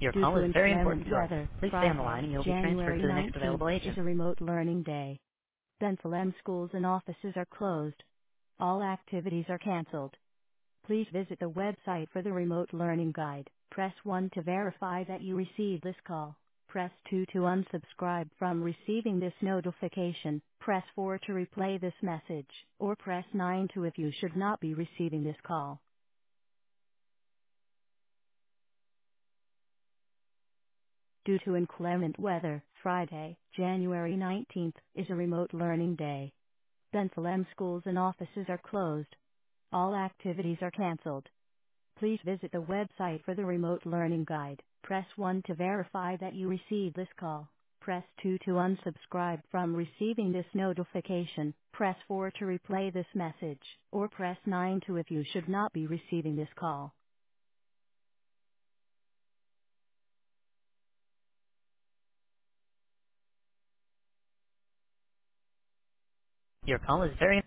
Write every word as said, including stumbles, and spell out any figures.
Your Due call to is very important inclement to us. weather, Please stay on the line Friday, and you'll be transferred January to the next nineteenth, available is agent. a remote learning day. Bethlehem schools and offices are closed. All activities are canceled. Please visit the website for the remote learning guide. Press one to verify that you received this call. Press two to unsubscribe from receiving this notification. Press four to replay this message, or press nine to if you should not be receiving this call. Due to inclement weather, Friday, January nineteenth, is a remote learning day. Bethlehem schools and offices are closed. All activities are canceled. Please visit the website for the remote learning guide. Press one to verify that you received this call. Press two to unsubscribe from receiving this notification. Press four to replay this message, or press nine to if you should not be receiving this call. Your call is very